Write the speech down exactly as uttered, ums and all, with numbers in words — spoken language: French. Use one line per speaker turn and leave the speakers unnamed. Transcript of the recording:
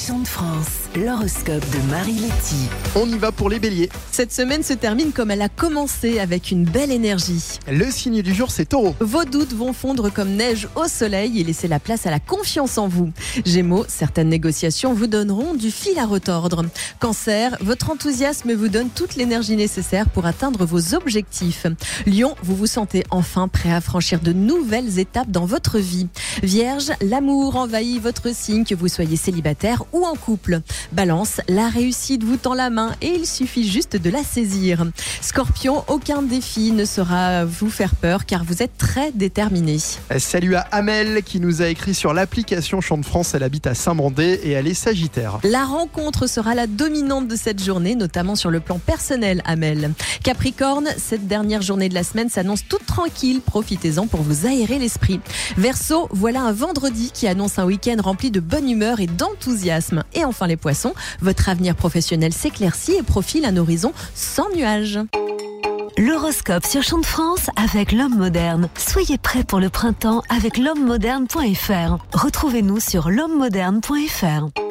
Chant de France, l'horoscope de Marie Letty.
On y va pour les béliers.
Cette semaine se termine comme elle a commencé, avec une belle énergie.
Le signe du jour, c'est Taureau.
Vos doutes vont fondre comme neige au soleil et laisser la place à la confiance en vous. Gémeaux, certaines négociations vous donneront du fil à retordre. Cancer, votre enthousiasme vous donne toute l'énergie nécessaire pour atteindre vos objectifs. Lion, vous vous sentez enfin prêt à franchir de nouvelles étapes dans votre vie. Vierge, l'amour envahit votre signe, que vous soyez célibataire ou en couple. Balance, la réussite vous tend la main et il suffit juste de la saisir. Scorpion, aucun défi ne saura vous faire peur car vous êtes très déterminé.
Salut à Amel qui nous a écrit sur l'application Chant de France. Elle habite à Saint-Mandé et elle est sagittaire.
La rencontre sera la dominante de cette journée, notamment sur le plan personnel, Amel. Capricorne, cette dernière journée de la semaine s'annonce toute tranquille. Profitez-en pour vous aérer l'esprit. Verseau, voilà un vendredi qui annonce un week-end rempli de bonne humeur et d'enthousiasme. Et enfin les poissons, votre avenir professionnel s'éclaircit et profile un horizon sans nuages.
L'horoscope sur Chant de France avec l'homme moderne. Soyez prêts pour le printemps avec l'homme moderne point f r. Retrouvez-nous sur l'homme moderne point f r.